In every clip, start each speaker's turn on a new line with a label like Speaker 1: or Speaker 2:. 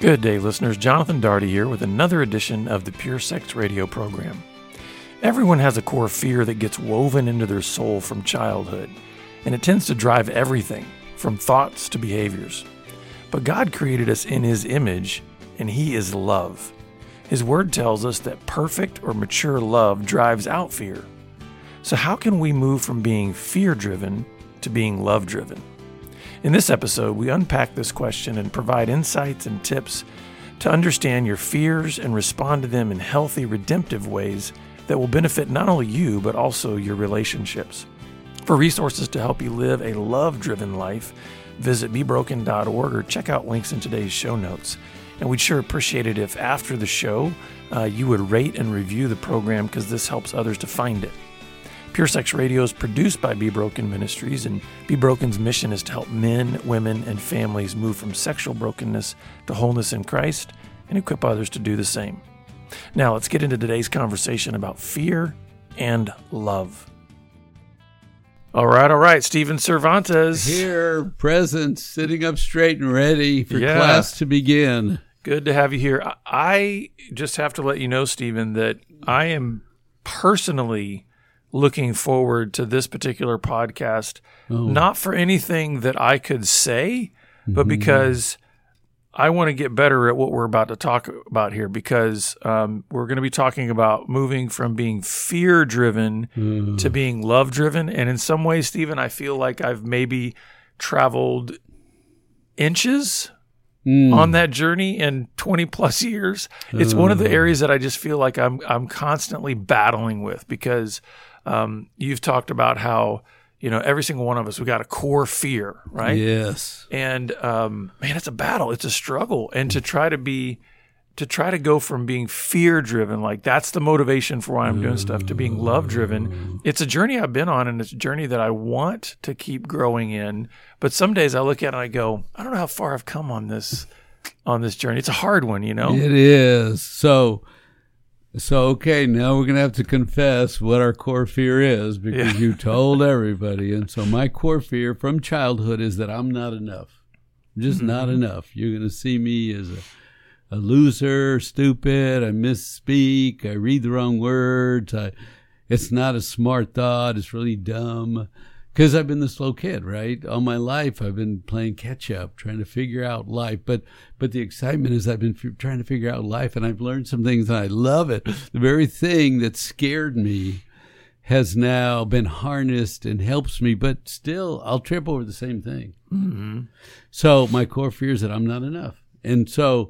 Speaker 1: Good day, listeners. Jonathan Daugherty here with another edition of the Pure Sex Radio program. Everyone has a core fear that gets woven into their soul from childhood, and it tends to drive everything from thoughts to behaviors. But God created us in His image, and He is love. His Word tells us that perfect or mature love drives out fear. So how can we move from being fear-driven to being love-driven? In this episode, we unpack this question and provide insights and tips to understand your fears and respond to them in healthy, redemptive ways that will benefit not only you, but also your relationships. For resources to help you live a love-driven life, visit BeBroken.org or check out links in today's show notes. And we'd sure appreciate it if after the show, you would rate and review the program because this helps others to find it. Pure Sex Radio is produced by Be Broken Ministries, and Be Broken's mission is to help men, women, and families move from sexual brokenness to wholeness in Christ and equip others to do the same. Now, let's get into today's conversation about fear and love. All right. Stephen Cervantes.
Speaker 2: Here, present, sitting up straight and ready for class to begin.
Speaker 1: Good to have you here. I just have to let you know, Stephen, that I am personally looking forward to this particular podcast, not for anything that I could say, but because I want to get better at what we're about to talk about here, because we're going to be talking about moving from being fear-driven to being love-driven. And in some ways, Stephen, I feel like I've maybe traveled inches on that journey in 20 plus years. It's one of the areas that I just feel like I'm constantly battling with, because you've talked about how, every single one of us, we got a core fear, right?
Speaker 2: Yes.
Speaker 1: And man, it's a battle. It's a struggle. And to try to go from being fear-driven, like that's the motivation for why I'm doing stuff, to being love-driven. It's a journey I've been on, and it's a journey that I want to keep growing in. But some days I look at it and I go, I don't know how far I've come on this journey. It's a hard one, It
Speaker 2: is. So okay, now we're going to have to confess what our core fear is, because you told everybody. And so my core fear from childhood is that I'm not enough. I'm just not enough. You're going to see me as a loser, stupid, I misspeak, I read the wrong words, it's not a smart thought, it's really dumb. Because I've been the slow kid, right? All my life I've been playing catch up, trying to figure out life. But the excitement is I've been trying to figure out life, and I've learned some things, and I love it. The very thing that scared me has now been harnessed and helps me, but still I'll trip over the same thing. Mm-hmm. So my core fear is that I'm not enough. And so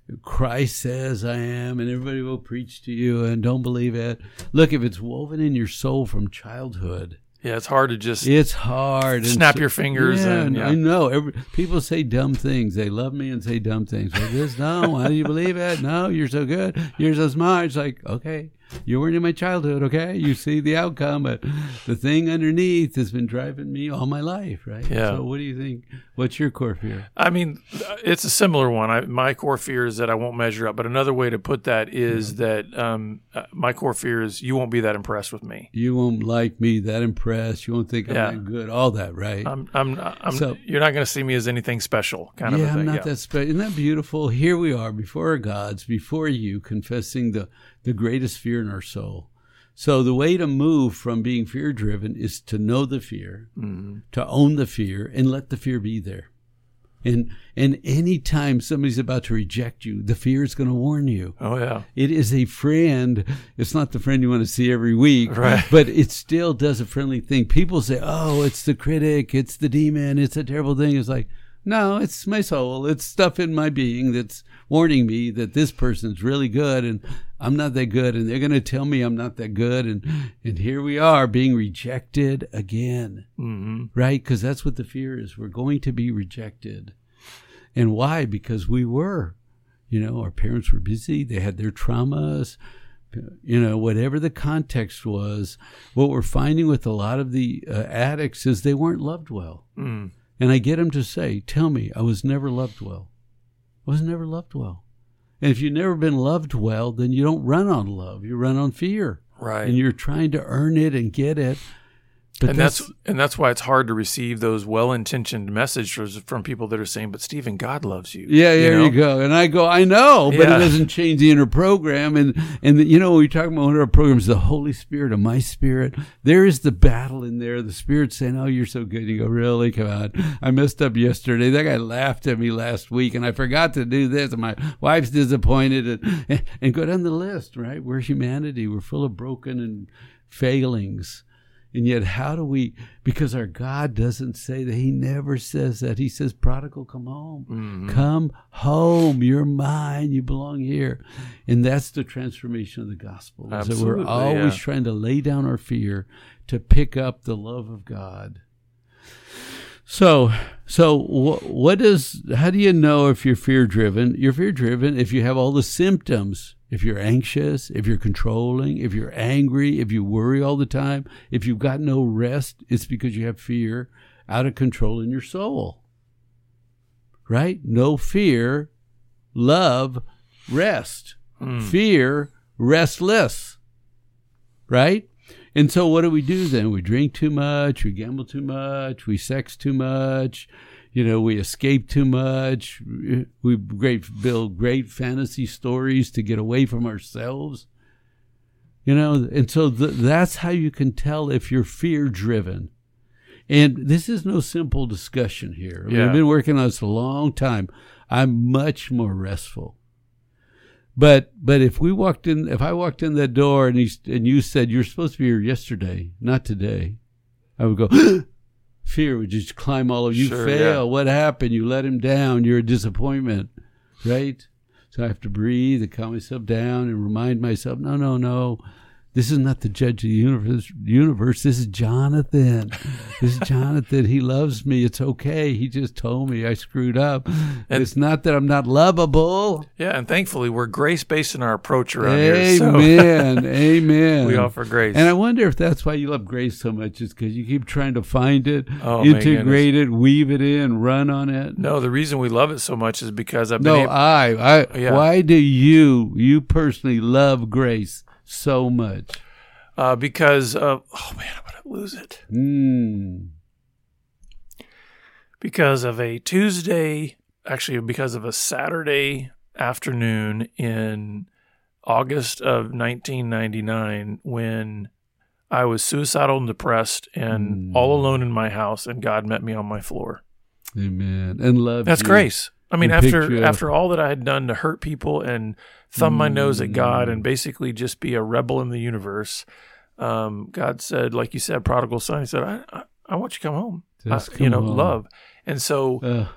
Speaker 2: Christ says I am, and everybody will preach to you, and don't believe it. Look, if it's woven in your soul from childhood,
Speaker 1: it's hard to just...
Speaker 2: It's hard.
Speaker 1: Snap your fingers.
Speaker 2: I know. People say dumb things. They love me and say dumb things. Like this, no, why do you believe it? No, you're so good. You're so smart. It's like, okay, you weren't in my childhood, okay? You see the outcome, but the thing underneath has been driving me all my life, right?
Speaker 1: Yeah.
Speaker 2: So what do you think? What's your core fear?
Speaker 1: I mean, it's a similar one. My core fear is that I won't measure up. But another way to put that is that my core fear is you won't be that impressed with me.
Speaker 2: You won't like me, that impressed. You won't think I'm that good. All that, right?
Speaker 1: So, you're not going to see me as anything special, kind of a thing.
Speaker 2: I'm not that special. Isn't that beautiful? Here we are before our gods, before you, confessing the greatest fear in our soul. So the way to move from being fear-driven is to know the fear, to own the fear, and let the fear be there. And any time somebody's about to reject you, the fear is going to warn you.
Speaker 1: Oh, yeah.
Speaker 2: It is a friend. It's not the friend you want to see every week,
Speaker 1: right?
Speaker 2: But it still does a friendly thing. People say, oh, it's the critic, it's the demon, it's a terrible thing. It's like, no, it's my soul. It's stuff in my being that's warning me that this person's really good and I'm not that good, and they're going to tell me I'm not that good, and here we are being rejected again, right? Because that's what the fear is. We're going to be rejected. And why? Because we were. Our parents were busy. They had their traumas. Whatever the context was, what we're finding with a lot of the addicts is they weren't loved well. And I get them to say, tell me, I was never loved well. I was never loved well. And if you've never been loved well, then you don't run on love. You run on fear.
Speaker 1: Right.
Speaker 2: And you're trying to earn it and get it. But
Speaker 1: and that's why it's hard to receive those well-intentioned messages from people that are saying, "But Stephen, God loves you."
Speaker 2: Yeah, there you go. And I go, I know, but
Speaker 1: Yeah.
Speaker 2: it doesn't change the inner program. And when we talk about one of our programs, the Holy Spirit and my spirit, there is the battle in there. The Spirit's saying, "Oh, you're so good." You go, "Really? Come on. I messed up yesterday. That guy laughed at me last week, and I forgot to do this, and my wife's disappointed." And go down the list, right? We're humanity. We're full of broken and failings. And yet, how do we, because our God doesn't say that. He never says that. He says, "Prodigal, come home.
Speaker 1: Mm-hmm.
Speaker 2: Come home. You're mine. You belong here." And that's the transformation of the gospel. Is that we're always trying to lay down our fear to pick up the love of God. So how do you know if you're fear-driven? You're fear-driven if you have all the symptoms. If you're anxious, if you're controlling, if you're angry, if you worry all the time, if you've got no rest, it's because you have fear out of control in your soul. Right? No fear, love, rest. Fear, restless. Right? And so what do we do then? We drink too much, we gamble too much, we sex too much, we escape too much, we build great fantasy stories to get away from ourselves. And so that's how you can tell if you're fear-driven. And this is no simple discussion here. I mean, I've been working on this a long time. I'm much more restful. But if I walked in that door and you said, "You're supposed to be here yesterday, not today," I would go, fear would just climb all over you.
Speaker 1: Sure,
Speaker 2: fail.
Speaker 1: yeah.
Speaker 2: What happened? You let him down. You're a disappointment, right? So I have to breathe and calm myself down and remind myself, no. This is not the judge of the universe. This is Jonathan. He loves me. It's okay. He just told me I screwed up. And it's not that I'm not lovable.
Speaker 1: Yeah, and thankfully we're grace-based in our approach around here.
Speaker 2: Amen. Amen.
Speaker 1: We offer grace.
Speaker 2: And I wonder if that's why you love grace so much, is because you keep trying to find it,
Speaker 1: integrate
Speaker 2: it, weave it in, run on it.
Speaker 1: No, the reason we love it so much is because
Speaker 2: why do you personally love grace so much?
Speaker 1: Because of, I'm going to lose it. Because of a because of a Saturday afternoon in August of 1999 when I was suicidal and depressed and all alone in my house, and God met me on my floor.
Speaker 2: Amen. And love.
Speaker 1: That's grace. I mean, after all that I had done to hurt people and thumb my nose at God and basically just be a rebel in the universe, God said, like you said, prodigal son, He said, I want you to come home. Love. And so,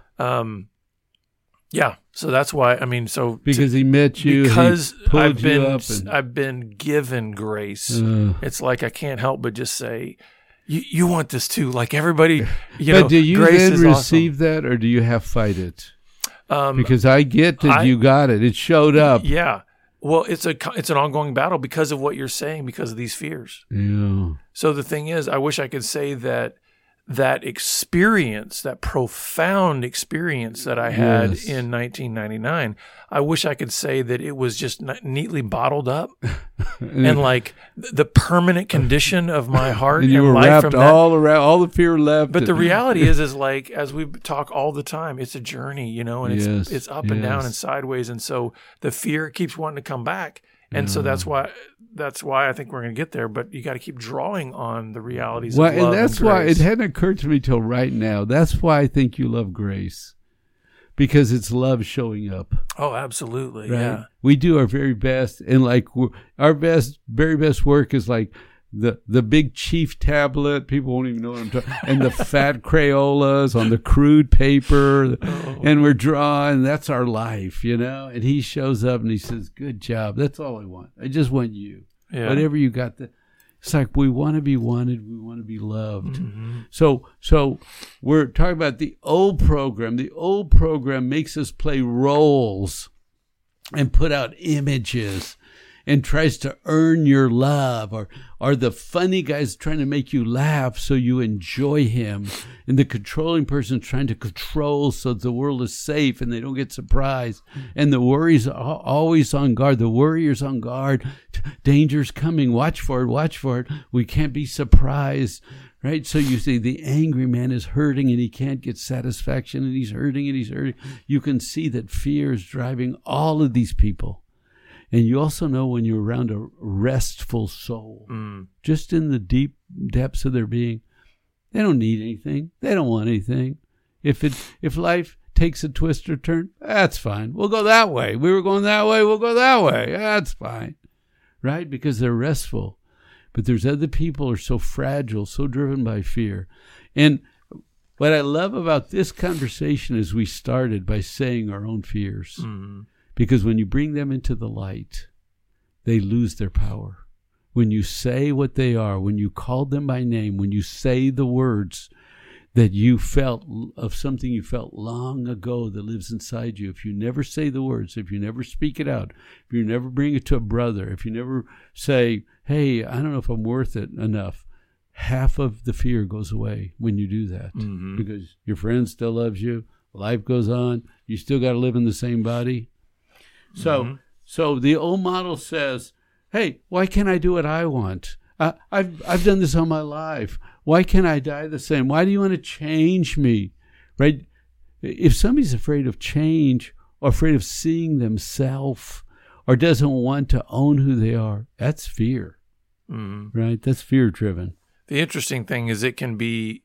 Speaker 1: so that's why,
Speaker 2: because He met you,
Speaker 1: because
Speaker 2: He pulled you up
Speaker 1: I've been given grace. It's like I can't help but just say, you want this too, like everybody,
Speaker 2: But do you
Speaker 1: grace
Speaker 2: then
Speaker 1: is
Speaker 2: receive
Speaker 1: awesome.
Speaker 2: that, or do you have to fight it? Because I get that you got it. It showed up.
Speaker 1: Yeah. Well, it's an ongoing battle because of what you're saying, because of these fears.
Speaker 2: Yeah.
Speaker 1: So the thing is, I wish I could say that experience, that profound experience that I had in 1999, I wish I could say that it was just neatly bottled up and like the permanent condition of my heart
Speaker 2: and you were
Speaker 1: life
Speaker 2: wrapped
Speaker 1: from that.
Speaker 2: all around, all the fear left.
Speaker 1: But the reality is like, as we talk all the time, it's a journey, and it's up and down and sideways. And so the fear keeps wanting to come back. And so that's why I think we're going to get there, but you got to keep drawing on the realities of love
Speaker 2: and that's
Speaker 1: and
Speaker 2: why
Speaker 1: grace.
Speaker 2: it hadn't occurred to me till right now. That's why I think you love grace, because it's love showing up.
Speaker 1: Oh, absolutely.
Speaker 2: Right?
Speaker 1: Yeah.
Speaker 2: We do our very best, and like our very best work is like the big chief tablet. People won't even know what I'm talking. And the fat Crayolas on the crude paper, and we're drawing. That's our life, And He shows up and He says, "Good job. That's all I want. I just want you.
Speaker 1: Yeah.
Speaker 2: Whatever you got." It's like we want to be wanted. We want to be loved.
Speaker 1: Mm-hmm.
Speaker 2: So we're talking about the old program. The old program makes us play roles and put out images and tries to earn your love, or the funny guy's trying to make you laugh so you enjoy him, and the controlling person's trying to control so the world is safe and they don't get surprised, and the worry's always on guard. The worrier's on guard. Danger's coming. Watch for it. We can't be surprised. right? So you see the angry man is hurting and he can't get satisfaction, and he's hurting and he's hurting. You can see that fear is driving all of these people. And you also know when you're around a restful soul, just in the deep depths of their being, they don't need anything. They don't want anything. If life takes a twist or turn, that's fine. We'll go that way. We were going that way. We'll go that way. That's fine. Right? Because they're restful. But there's other people who are so fragile, so driven by fear. And what I love about this conversation is we started by saying our own fears. Mm-hmm. Because when you bring them into the light, they lose their power. When you say what they are, when you call them by name, when you say the words that you felt of something you felt long ago that lives inside you, if you never say the words, if you never speak it out, if you never bring it to a brother, if you never say, hey, I don't know if I'm worth it enough, half of the fear goes away when you do that. Mm-hmm. Because your friend still loves you, life goes on, you still got to live in the same body. So the old model says, hey, why can't I do what I want? I've done this all my life. Why can't I die the same? Why do you want to change me? Right? If somebody's afraid of change or afraid of seeing themselves or doesn't want to own who they are, that's fear. Mm-hmm. Right? That's fear-driven.
Speaker 1: The interesting thing is it can be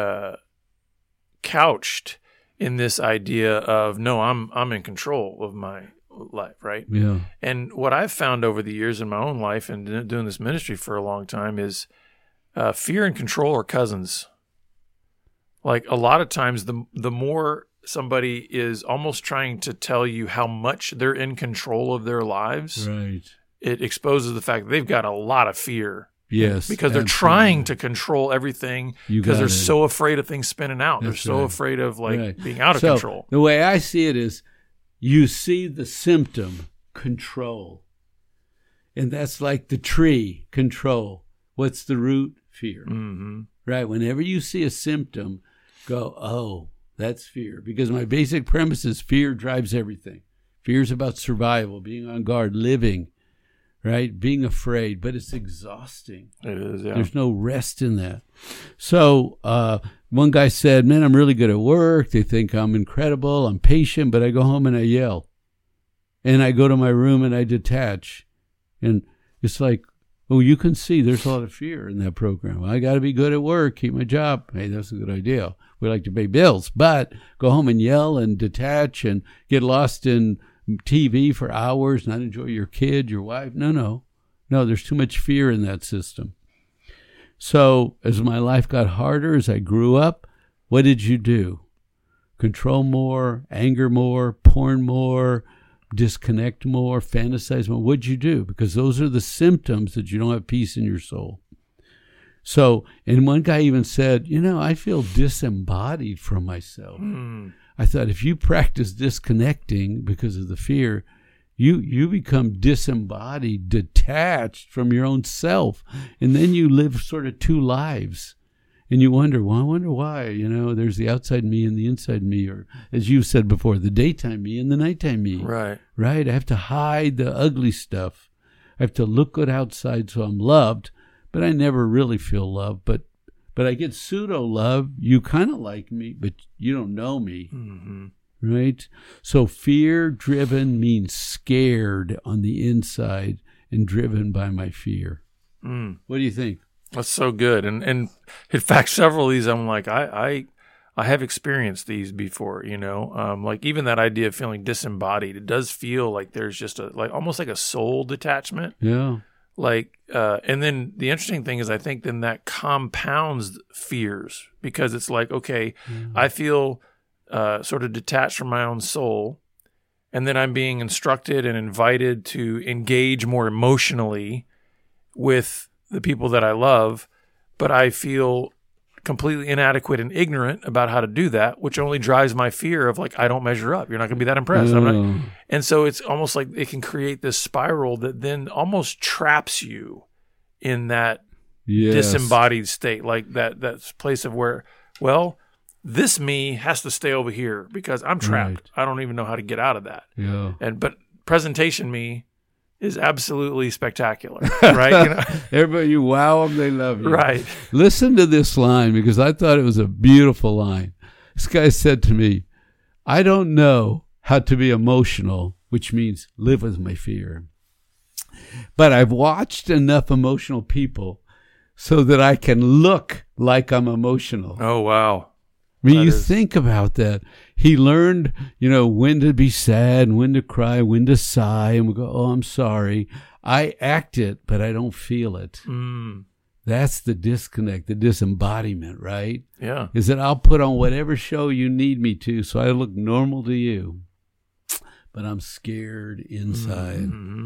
Speaker 1: couched in this idea of, no, I'm in control of my life, right?
Speaker 2: Yeah.
Speaker 1: And what I've found over the years in my own life and doing this ministry for a long time is fear and control are cousins. Like a lot of times the more somebody is almost trying to tell you how much they're in control of their lives,
Speaker 2: right,
Speaker 1: it exposes the fact that they've got a lot of fear.
Speaker 2: Yes.
Speaker 1: Because they're trying to control everything because they're so afraid of things spinning out.
Speaker 2: That's
Speaker 1: they're so afraid of being out of control.
Speaker 2: The way I see it is, you see the symptom, control. And that's like the tree, control. What's the root? Fear. Mm-hmm. Right? Whenever you see a symptom, go, oh, that's fear. Because my basic premise is fear drives everything. Fear is about survival, being on guard, living, right? Being afraid. But it's exhausting.
Speaker 1: It is, yeah.
Speaker 2: There's no rest in that. So, one guy said, man, I'm really good at work. They think I'm incredible. I'm patient, but I go home and I yell. And I go to my room and I detach. And it's like, oh, you can see there's a lot of fear in that program. I got to be good at work, keep my job. Hey, that's a good idea. We like to pay bills, but go home and yell and detach and get lost in TV for hours, not enjoy your kid, your wife. No, there's too much fear in that system. So as my life got harder, as I grew up, what did you do? Control more, anger more, porn more, disconnect more, fantasize more. What'd you do? Because those are the symptoms that you don't have peace in your soul. So, and one guy even said, I feel disembodied from myself. I thought, if you practice disconnecting because of the fear, you become disembodied, detached from your own self. And then you live sort of two lives. And you wonder, well, I wonder why. There's the outside me and the inside me. Or, as you said before, the daytime me and the nighttime me.
Speaker 1: Right.
Speaker 2: Right? I have to hide the ugly stuff. I have to look good outside so I'm loved. But I never really feel love. But I get pseudo-love. You kind of like me, but you don't know me. Mm-hmm. Right? So fear-driven means scared on the inside and driven by my fear. What do you think?
Speaker 1: That's so good. And in fact, several of these, I'm like, I have experienced these before, like even that idea of feeling disembodied, it does feel like there's just almost like a soul detachment.
Speaker 2: Yeah.
Speaker 1: And then the interesting thing is I think then that compounds fears because it's like, okay, I feel sort of detached from my own soul, and then I'm being instructed and invited to engage more emotionally with the people that I love, but I feel completely inadequate and ignorant about how to do that, which only drives my fear of I don't measure up. You're not going to be that impressed. I'm not. And so it's almost like it can create this spiral that then almost traps you in that disembodied state, like that place of where, well, this me has to stay over here because I'm trapped. Right. I don't even know how to get out of that.
Speaker 2: Yeah.
Speaker 1: But presentation me is absolutely spectacular, right? You know?
Speaker 2: Everybody, you wow them, they love you.
Speaker 1: Right.
Speaker 2: Listen to this line, because I thought it was a beautiful line. This guy said to me, I don't know how to be emotional, which means live with my fear. But I've watched enough emotional people so that I can look like I'm emotional.
Speaker 1: Oh, wow.
Speaker 2: I mean, think about that. He learned, when to be sad and when to cry, when to sigh, and we go, oh, I'm sorry. I act it, but I don't feel it.
Speaker 1: Mm.
Speaker 2: That's the disconnect, the disembodiment, right?
Speaker 1: Yeah.
Speaker 2: Is that I'll put on whatever show you need me to so I look normal to you, but I'm scared inside.
Speaker 1: Mm-hmm.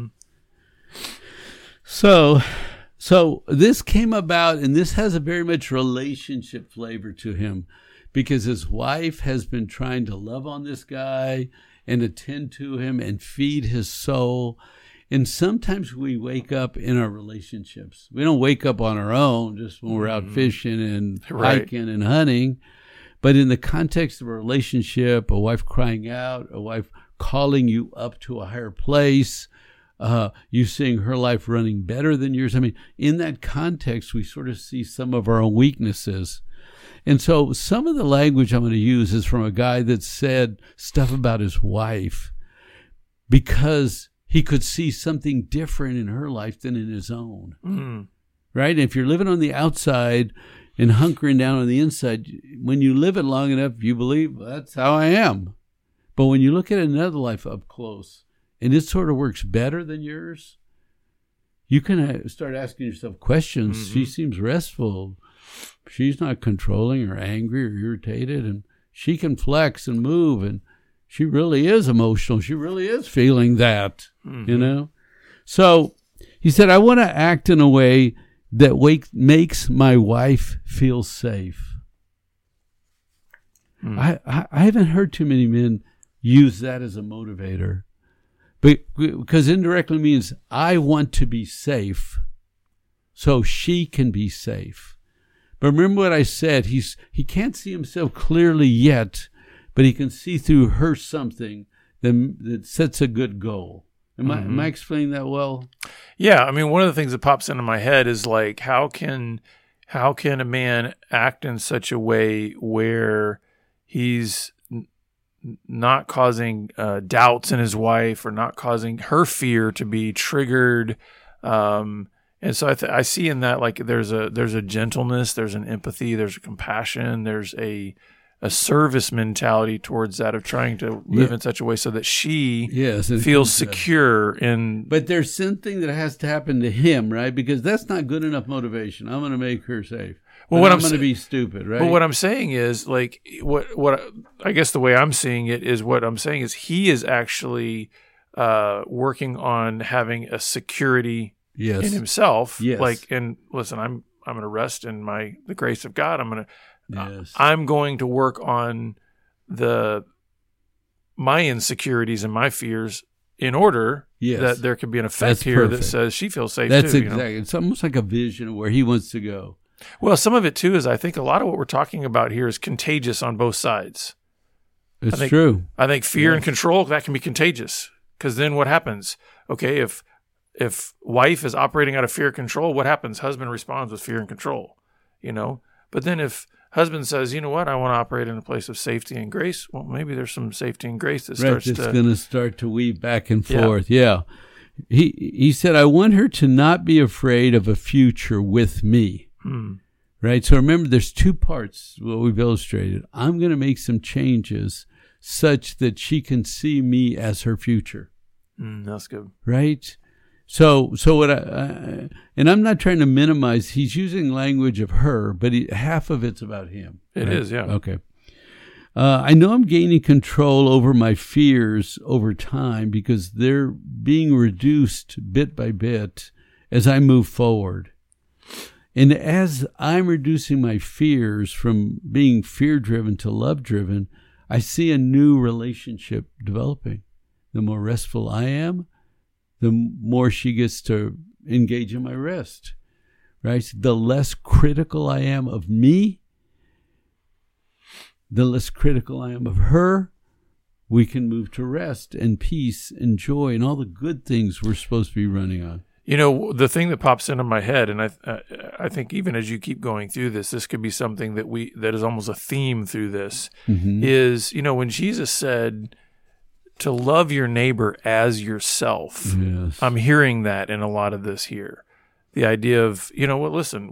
Speaker 2: So this came about, and this has a very much relationship flavor to him, because his wife has been trying to love on this guy and attend to him and feed his soul. And sometimes we wake up in our relationships. We don't wake up on our own just when we're out fishing and hiking and hunting. But in the context of a relationship, a wife crying out, a wife calling you up to a higher place, you seeing her life running better than yours. I mean, in that context, we sort of see some of our own weaknesses. And so some of the language I'm going to use is from a guy that said stuff about his wife because he could see something different in her life than in his own. Mm. Right? And if you're living on the outside and hunkering down on the inside, when you live it long enough, you believe, that's how I am. But when you look at another life up close, and it sort of works better than yours, you can start asking yourself questions. Mm-hmm. She seems restful. She's not controlling or angry or irritated, and she can flex and move, and she really is emotional. She really is feeling that, So he said, I want to act in a way that makes my wife feel safe. I haven't heard too many men use that as a motivator, but because indirectly means I want to be safe so she can be safe. But remember what I said, he can't see himself clearly yet, but he can see through her something that sets a good goal. Am I explaining that well?
Speaker 1: Yeah, I mean, one of the things that pops into my head is like, how can a man act in such a way where he's not causing doubts in his wife or not causing her fear to be triggered? And so I see in that, like, there's a gentleness, there's an empathy, there's a compassion, there's a service mentality towards that of trying to live in such a way so that she feels secure in.
Speaker 2: But there's something that has to happen to him, right? Because that's not good enough motivation. I'm going to make her safe. Well, I'm going to be stupid, right?
Speaker 1: But what I'm saying is, like, what I guess the way I'm seeing it is, what I'm saying is he is actually working on having a security in himself.
Speaker 2: Yes.
Speaker 1: Like, and listen, I'm going to rest in the grace of God. I'm going to work on my insecurities and my fears in order that there could be an effect that says she feels safe.
Speaker 2: That's too. Exactly. It's almost like a vision of where he wants to go.
Speaker 1: Well, some of it too is, I think a lot of what we're talking about here is contagious on both sides.
Speaker 2: It's true.
Speaker 1: I think fear and control, that can be contagious, because then what happens? Okay, if wife is operating out of fear and control, what happens? Husband responds with fear and control, But then if husband says, you know what, I want to operate in a place of safety and grace, well, maybe there's some safety and grace that starts
Speaker 2: it's going to start to weave back and forth. Yeah. He said, I want her to not be afraid of a future with me. Right? So remember, there's two parts, what we've illustrated. I'm going to make some changes such that she can see me as her future.
Speaker 1: That's good.
Speaker 2: Right? So what and I'm not trying to minimize, he's using language of her, but half of it's about him.
Speaker 1: It is, yeah.
Speaker 2: Okay. I know I'm gaining control over my fears over time because they're being reduced bit by bit as I move forward. And as I'm reducing my fears from being fear-driven to love-driven, I see a new relationship developing. The more restful I am, the more she gets to engage in my rest, right? The less critical I am of me, the less critical I am of her, we can move to rest and peace and joy and all the good things we're supposed to be running on.
Speaker 1: You know, the thing that pops into my head, and I think even as you keep going through this could be something that is almost a theme through this, is, you know, when Jesus said to love your neighbor as yourself,
Speaker 2: Yes.
Speaker 1: I'm hearing that in a lot of this here. The idea of, you know what, listen,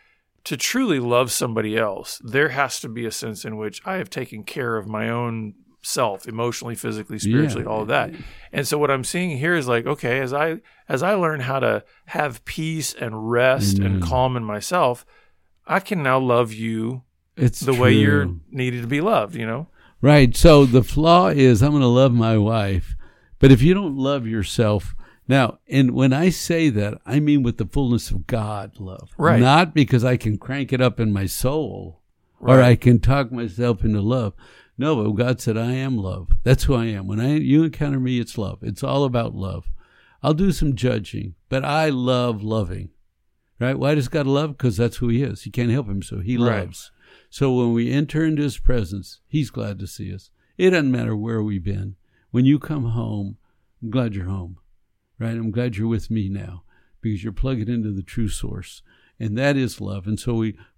Speaker 1: to truly love somebody else, there has to be a sense in which I have taken care of my own self, emotionally, physically, spiritually, all of that. And so what I'm seeing here is like, okay, as I learn how to have peace and rest and calm in myself, I can now love you way you're needed to be loved, you know?
Speaker 2: Right. So the flaw is I'm going to love my wife, but if you don't love yourself, now, and when I say that, I mean with the fullness of God love.
Speaker 1: Right.
Speaker 2: Not because I can crank it up in my soul or I can talk myself into love. No, but God said, I am love. That's who I am. When you encounter me, it's love. It's all about love. I'll do some judging, but I love loving. Right? Why does God love? Because that's who he is. He can't help himself. He loves. So when we enter into his presence, he's glad to see us. It doesn't matter where we've been. When you come home, I'm glad you're home. Right? I'm glad you're with me now because you're plugging into the true source. And that is love. And so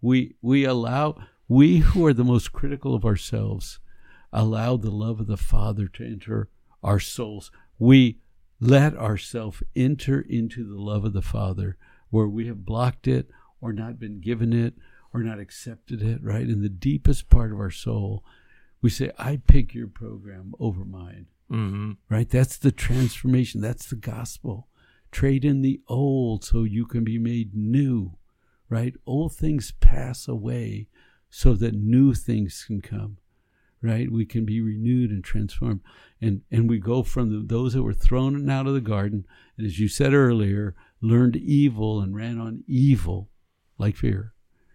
Speaker 2: we allow, we who are the most critical of ourselves, allow the love of the Father to enter our souls. We let ourselves enter into the love of the Father where we have blocked it or not been given it or not accepted it, right? In the deepest part of our soul, we say, I pick your program over mine.
Speaker 1: Mm-hmm.
Speaker 2: Right? That's the transformation. That's the gospel. Trade in the old so you can be made new, right? Old things pass away so that new things can come, right? We can be renewed and transformed. And we go from those that were thrown out of the garden, and as you said earlier, learned evil and ran on evil like fear,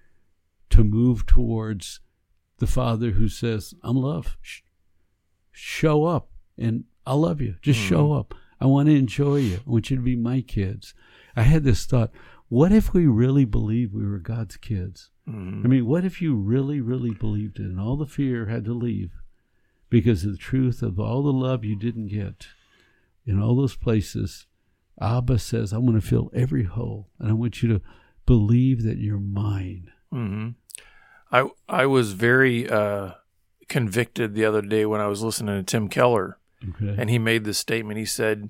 Speaker 2: to move towards the Father who says, I'm love. Show up. And I'll love you. Just show up. I want to enjoy you. I want you to be my kids. I had this thought, what if we really believed we were God's kids? I mean, what if you really, really believed it and all the fear had to leave because of the truth of all the love you didn't get in all those places? Abba says, I want to fill every hole, and I want you to believe that you're mine.
Speaker 1: Mm-hmm. I was very convicted the other day when I was listening to Tim Keller.
Speaker 2: Okay.
Speaker 1: And he made this statement. He said,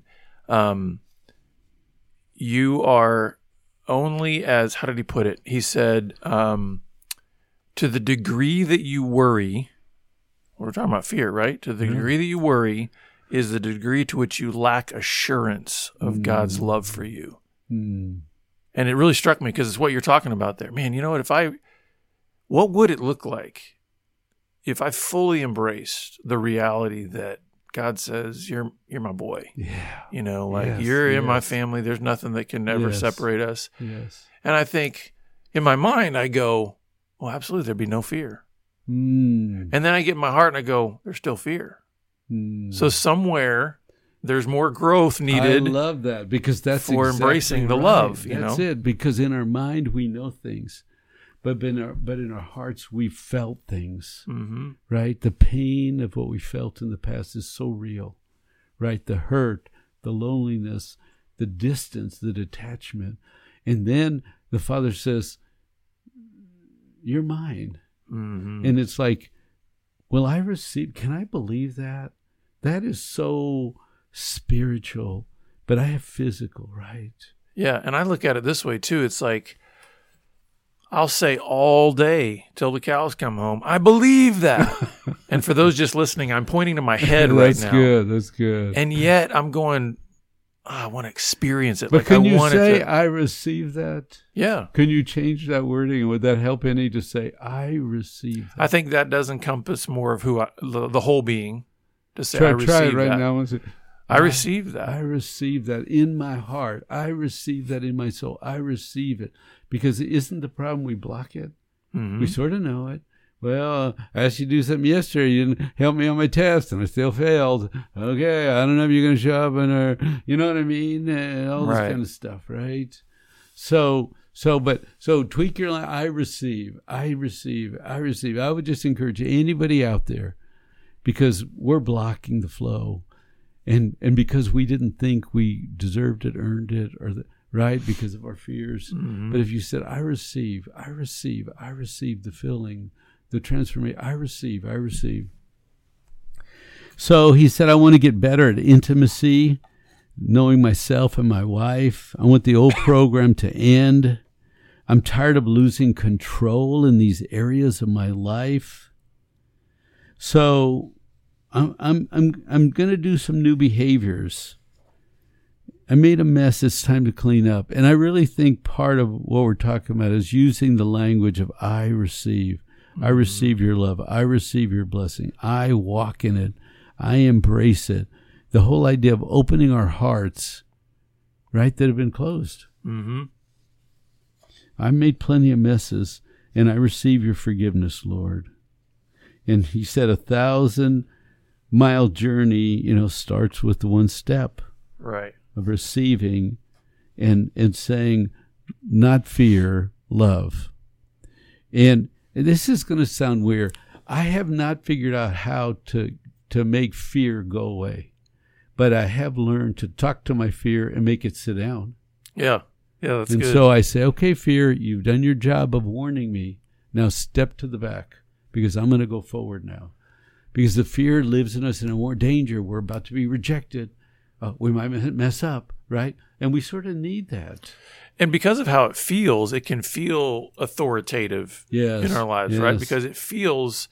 Speaker 1: you are only as, how did he put it? He said, to the degree that you worry, we're talking about fear, right? To the degree that you worry is the degree to which you lack assurance of God's love for you. And it really struck me because it's what you're talking about there. Man, you know what? What would it look like if I fully embraced the reality that God says, you're my boy.
Speaker 2: Yeah.
Speaker 1: You know, like you're in my family. There's nothing that can ever separate us.
Speaker 2: Yes.
Speaker 1: And I think in my mind, I go, well, absolutely, there'd be no fear. And then I get in my heart and I go, there's still fear. So somewhere there's more growth needed.
Speaker 2: I love that because that's
Speaker 1: for
Speaker 2: exactly
Speaker 1: embracing the
Speaker 2: right.
Speaker 1: love.
Speaker 2: That's it. Because in our mind we know things, but in our hearts we felt things. Right? The pain of what we felt in the past is so real. Right? The hurt, the loneliness, the distance, the detachment, and then the Father says, "You're mine," and it's like, will I receive? Can I believe that? That is so spiritual, but I have physical, right?
Speaker 1: Yeah, and I look at it this way too. It's like, I'll say all day till the cows come home, I believe that. And for those just listening, I'm pointing to my head right now.
Speaker 2: That's good.
Speaker 1: And yet I'm going, I want to experience it.
Speaker 2: But
Speaker 1: like
Speaker 2: can
Speaker 1: I
Speaker 2: you
Speaker 1: want
Speaker 2: say,
Speaker 1: it to,
Speaker 2: I receive that?
Speaker 1: Yeah.
Speaker 2: Can you change that wording? Would that help any to say, I receive that?
Speaker 1: I think that does encompass more of who the whole being. To say,
Speaker 2: try
Speaker 1: I receive
Speaker 2: it right
Speaker 1: that.
Speaker 2: now.
Speaker 1: I receive that.
Speaker 2: I receive that in my heart. I receive that in my soul. I receive it. Because isn't the problem we block it? We sort of know it. Well, I asked you to do something yesterday. You didn't help me on my test, and I still failed. Okay, I don't know if you're going to show up, you know what I mean? All this kind of stuff, right? So tweak your line. I receive. I would just encourage anybody out there, because we're blocking the flow. And because we didn't think we deserved it, earned it, right? Because of our fears.
Speaker 1: Mm-hmm.
Speaker 2: But if you said, I receive the filling, the transformation, I receive. So he said, I want to get better at intimacy, knowing myself and my wife. I want the old program to end. I'm tired of losing control in these areas of my life. So I'm going to do some new behaviors. I made a mess. It's time to clean up. And I really think part of what we're talking about is using the language of I receive. I receive your love. I receive your blessing. I walk in it. I embrace it. The whole idea of opening our hearts, right, that have been closed.
Speaker 1: Mm-hmm.
Speaker 2: I made plenty of messes, and I receive your forgiveness, Lord. And he said 1,000-mile journey, starts with the one step.
Speaker 1: Right.
Speaker 2: Of receiving and saying, not fear, love. And this is going to sound weird. I have not figured out how to make fear go away. But I have learned to talk to my fear and make it sit down.
Speaker 1: Yeah. Yeah, that's
Speaker 2: good. And so I say, okay, fear, you've done your job of warning me. Now step to the back, because I'm going to go forward now. Because the fear lives in us in more danger. We're about to be rejected. We might mess up, right? And we sort of need that.
Speaker 1: And because of how it can feel authoritative in our lives, right? Because it feels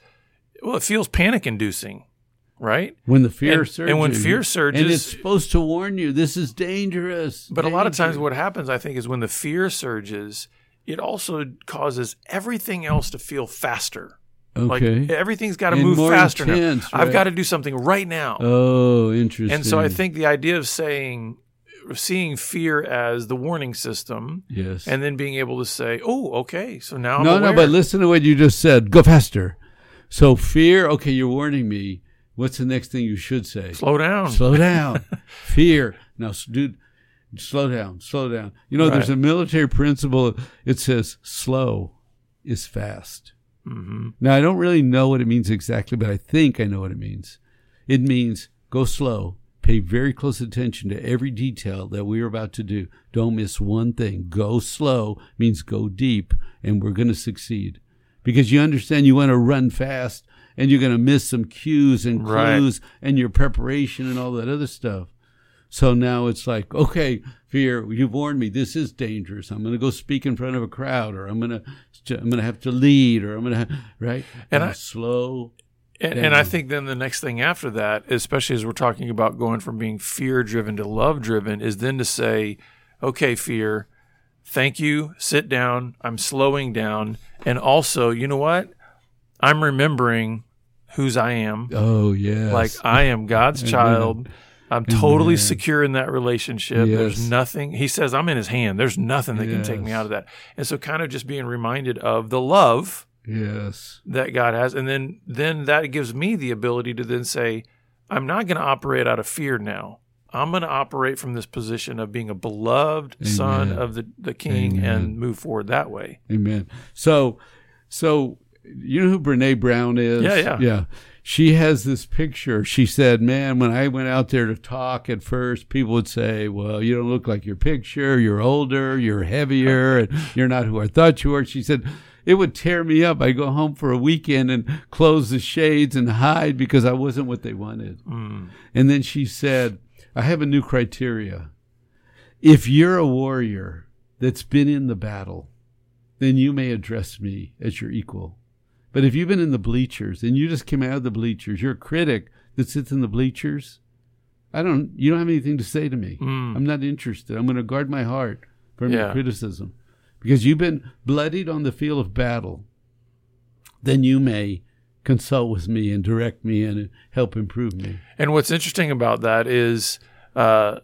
Speaker 1: panic-inducing, right?
Speaker 2: When the fear surges.
Speaker 1: And when fear surges.
Speaker 2: And it's supposed to warn you, this is dangerous.
Speaker 1: But a lot of times what happens, I think, is when the fear surges, it also causes everything else to feel faster.
Speaker 2: Okay.
Speaker 1: Like everything's got to move faster
Speaker 2: intense,
Speaker 1: now.
Speaker 2: right?
Speaker 1: I've got to do something right now.
Speaker 2: Oh, interesting.
Speaker 1: And so I think the idea of seeing fear as the warning system,
Speaker 2: yes,
Speaker 1: and then being able to say, "Oh, okay, so now I'm
Speaker 2: aware." No, but listen to what you just said. Go faster. So fear. Okay, you're warning me. What's the next thing you should say?
Speaker 1: Slow down.
Speaker 2: Slow down. Fear. Now, dude, slow down. Slow down. There's a military principle. It says slow is fast.
Speaker 1: Mm-hmm.
Speaker 2: Now, I don't really know what it means exactly, but I think I know what it means. It means go slow, pay very close attention to every detail that we're about to do. Don't miss one thing. Go slow means go deep, and we're going to succeed. Because you understand you want to run fast, and you're going to miss some cues and clues and your preparation and all that other stuff. So now it's like, okay, fear, you've warned me. This is dangerous. I'm going to go speak in front of a crowd, or I'm going to have to lead, or I'm going to right. And slow.
Speaker 1: And I think then the next thing after that, especially as we're talking about going from being fear-driven to love-driven, is then to say, okay, fear, thank you. Sit down. I'm slowing down. And also, you know what? I'm remembering whose I am.
Speaker 2: Oh, yes.
Speaker 1: Like I am God's child. I'm totally secure in that relationship.
Speaker 2: Yes.
Speaker 1: There's nothing. He says, I'm in his hand. There's nothing that can take me out of that. And so kind of just being reminded of the love that God has. And then that gives me the ability to then say, I'm not going to operate out of fear now. I'm going to operate from this position of being a beloved son of the King and move forward that way.
Speaker 2: Amen. So you know who Brene Brown is?
Speaker 1: Yeah.
Speaker 2: She has this picture. She said, man, when I went out there to talk at first, people would say, well, you don't look like your picture. You're older. You're heavier. And you're not who I thought you were. She said, it would tear me up. I'd go home for a weekend and close the shades and hide because I wasn't what they wanted.
Speaker 1: Mm.
Speaker 2: And then she said, I have a new criteria. If you're a warrior that's been in the battle, then you may address me as your equal. But if you've been in the bleachers and you just came out of the bleachers, you're a critic that sits in the bleachers, you don't have anything to say to me. I'm not interested. I'm going to guard my heart from your criticism. Because you've been bloodied on the field of battle, then you may consult with me and direct me and help improve me.
Speaker 1: And what's interesting about that is I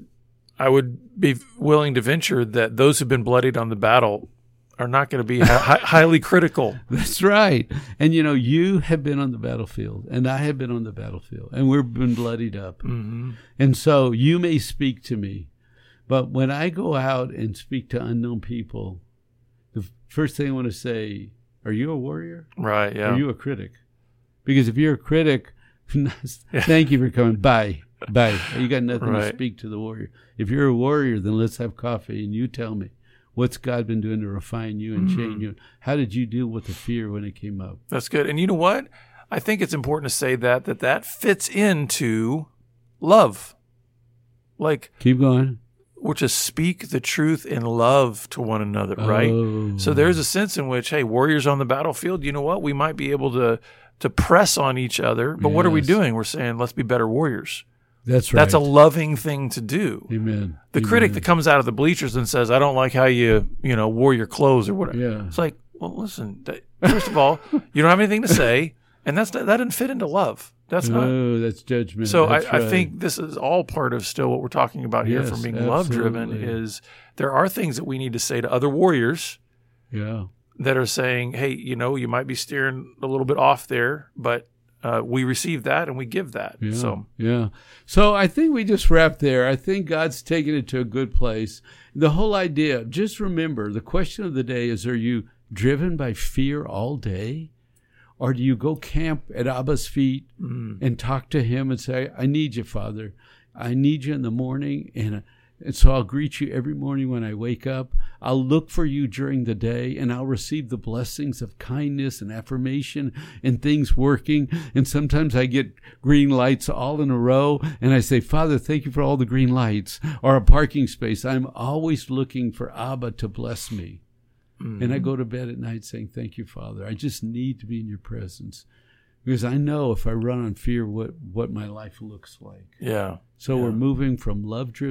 Speaker 1: would be willing to venture that those who've been bloodied on the battle are not going to be highly critical.
Speaker 2: That's right. And, you have been on the battlefield, and I have been on the battlefield, and we've been bloodied up.
Speaker 1: Mm-hmm.
Speaker 2: And so you may speak to me, but when I go out and speak to unknown people, the first thing I want to say, are you a warrior?
Speaker 1: Right, yeah.
Speaker 2: Are you a critic? Because if you're a critic, Thank you for coming. Bye. Bye. You got nothing to
Speaker 1: Right.
Speaker 2: speak to the warrior. If you're a warrior, then let's have coffee and you tell me, what's God been doing to refine you and change you? How did you deal with the fear when it came up?
Speaker 1: That's good. And you know what? I think it's important to say that fits into love. Like,
Speaker 2: Keep going.
Speaker 1: we're to speak the truth in love to one another, right?
Speaker 2: Oh.
Speaker 1: So there's a sense in which, hey, warriors on the battlefield, you know what? We might be able to press on each other, but what are we
Speaker 2: Yes.
Speaker 1: doing? We're saying, let's be better warriors.
Speaker 2: That's right.
Speaker 1: That's a loving thing to do.
Speaker 2: Amen.
Speaker 1: The critic that comes out of the bleachers and says, I don't like how you wore your clothes or whatever.
Speaker 2: Yeah.
Speaker 1: It's like, well, listen, first of all, you don't have anything to say, and that doesn't fit into love. That's not.
Speaker 2: Oh, that's judgment.
Speaker 1: So
Speaker 2: That's
Speaker 1: I
Speaker 2: right.
Speaker 1: think this is all part of still what we're talking about here
Speaker 2: Yes,
Speaker 1: from being love-driven
Speaker 2: absolutely.
Speaker 1: is there are things that we need to say to other warriors
Speaker 2: Yeah.
Speaker 1: that are saying, hey, you might be steering a little bit off there, but we receive that and we give that.
Speaker 2: Yeah,
Speaker 1: So
Speaker 2: yeah. So I think we just wrap there. I think God's taken it to a good place. The whole idea, just remember, the question of the day is, are you driven by fear all day? Or do you go camp at Abba's feet and talk to him and say, I need you, Father. I need you in the morning. And so I'll greet you every morning when I wake up. I'll look for you during the day, and I'll receive the blessings of kindness and affirmation and things working. And sometimes I get green lights all in a row, and I say, Father, thank you for all the green lights, or a parking space. I'm always looking for Abba to bless me. And I go to bed at night saying, thank you, Father. I just need to be in your presence. Because I know if I run on fear, what my life looks like.
Speaker 1: yeah.
Speaker 2: So we're moving from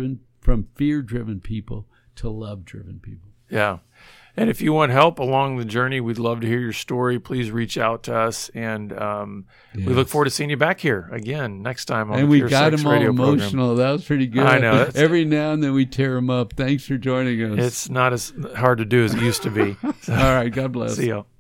Speaker 2: fear-driven people to love-driven people.
Speaker 1: Yeah. And if you want help along the journey, we'd love to hear your story. Please reach out to us. And we look forward to seeing you back here again next time on
Speaker 2: And
Speaker 1: the
Speaker 2: we
Speaker 1: Pure
Speaker 2: got
Speaker 1: Sex
Speaker 2: them all
Speaker 1: Radio program.
Speaker 2: emotional. That was pretty good.
Speaker 1: I know, that's-
Speaker 2: Every now and then we tear them up. Thanks for joining us.
Speaker 1: It's not as hard to do as it used to be.
Speaker 2: All right. God bless.
Speaker 1: See you.